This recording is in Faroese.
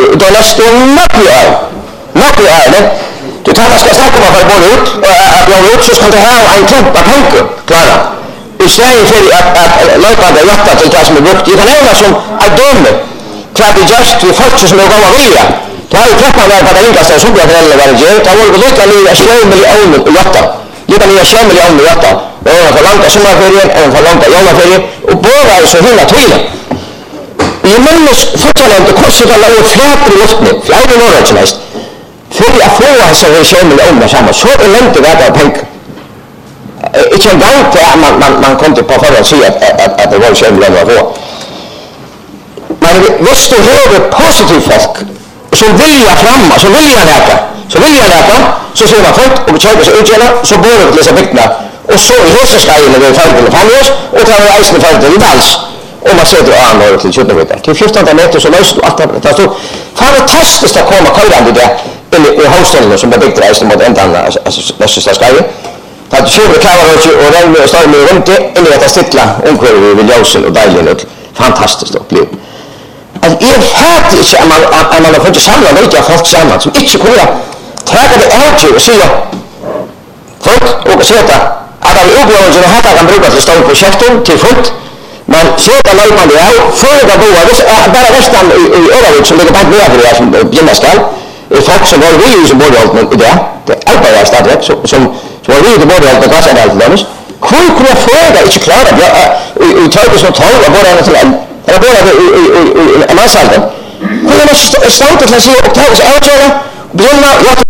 då nästan mycket är det. Du tar man ska snacka om att både ut att jag ut så ska det ha en klubb av pengar klara. Istället för att låta det hjärta till det som är brukt. Det kan även som att döma klart det just vi folk som är gånga vilja. Då har ju klappat där på det inkaste som blir föräldrar var det. Då var det lika nya 7 miljoner hjärta. Lika nya 7 miljoner hjärta. Och för långa sommarferien och för långa julferien och båda är så hela tiden. Jag minns fortfarande kursen där låg flätor i luften. Fjärde norröts mest. För att få så här 7 miljoner samman. Så är långt det värda pengar. Inte en gång till att man kom till på förra och säga att det var 7 miljoner att få. Men hvis du har positivt folk som vilja framma, som vilja läka, så ser man folk och köper sig utgärna, så bor det till dessa bygderna. Och så i höstskajen är det färdigt till Fannås och tar vi eisen färdigt till Vals. Och man sätter an till 17 meter. Till 14 meter så löst och allt det. Det är fantastiskt att komma körande där i hostelen som är byggt eisen mot ändan nästa skajen. Att köper kameror och regn står med runt det in i detta stittla omkring vid ljusen och dejligen ut. Fantastiskt upplevt. Att är färdigt att man har fått samla lite folk samman som inte kunde täga det ut och säga folk och säga att av upplevelsen här kan brukas till stora projekten till fullt. Men söka löpande är föga boa, bara nästan i Öravik som ligger bara med för det som byggas skall. Folk som var vi som både hållit i det. Det är bara stadrätt som var vi i både hållit och gassade allt lömmes. Hur kunde jag fråga inte klara i 2012 och bara ända till en. Eller bara i massalden. Hur är det ståndet till att se och ta oss avtala, brinna, jag